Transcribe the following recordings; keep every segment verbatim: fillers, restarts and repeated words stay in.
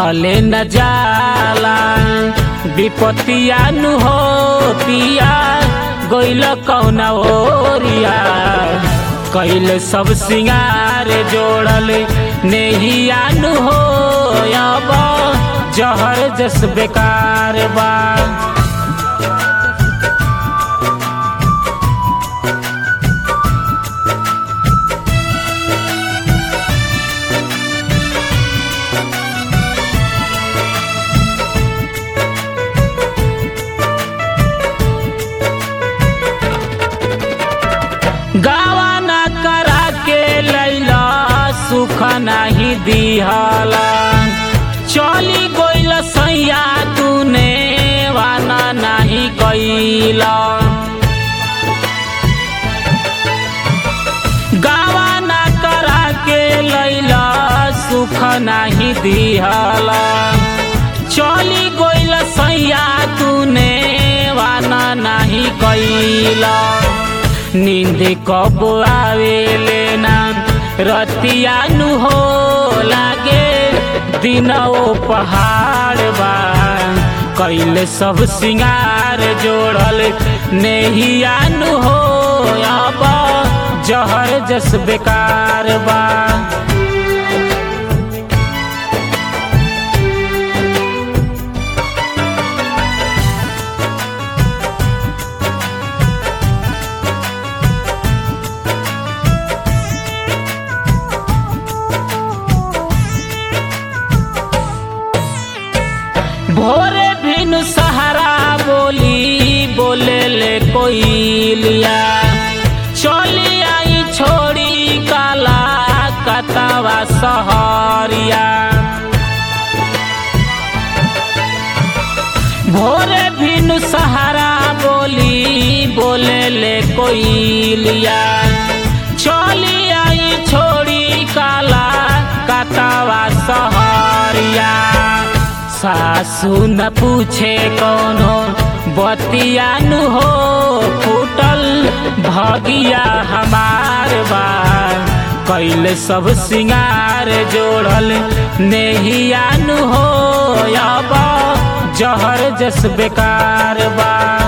रहले न जाला विपतिया नु हो पिया गइल कौना ओरिया कैल सब सिंगार जोड़ल नेहिया नु हो अब जहर जस बेकार बा। गावा ना करा के लैला सुख नाही दिहला चली गइल सैया तूने वाना नाही कैला। गावा ना करा के लैला सुख नाही दिहला चली गइल सैया तूने वाना नाही कैला। नींद कब आवेले ना रतिया नु हो लागे दिन ओ पहाड़ बा कैल सब सिंगार जोड़ल नेहिया नु हो अब जहर जस बेकार बा। भोरे भिनु सहारा बोली बोले ले कोइलिया चली आई छोड़ी काला कतवा सहरिया। भोरे भिनु सहारा बोली बोले ले कोइलिया चली आई छोड़ी काला कतवा सहरिया। सासू न पूछे कोनो बतिया नु हो फूटल भगिया हमार बा कैल सब सिंगार जोड़ल नेहिया नु हो अब जहर जस बेकार बा।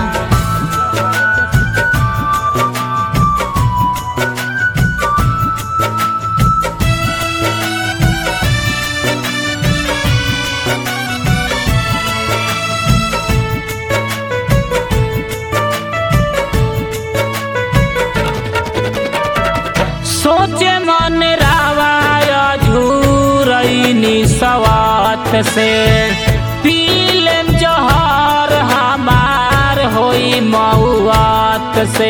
सोचे मन रावाय झूरैनी सवात से पीलेम जहर हमार होई मौत से।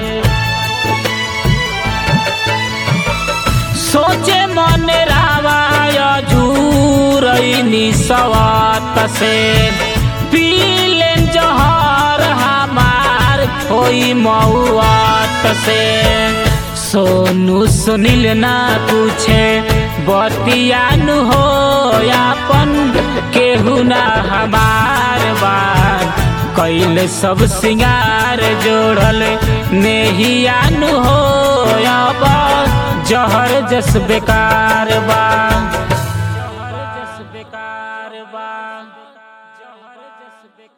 सोचे मन रावाय झूरैनी सवात से पीलेम जहर हमार होई मौत से। सोनू सुनील ना पूछे बतिया नु हो अपन केहू ना हमार बात कैल सब सिंगार जोड़ल नेहिया नु हो अब जहर जस बेकार बा।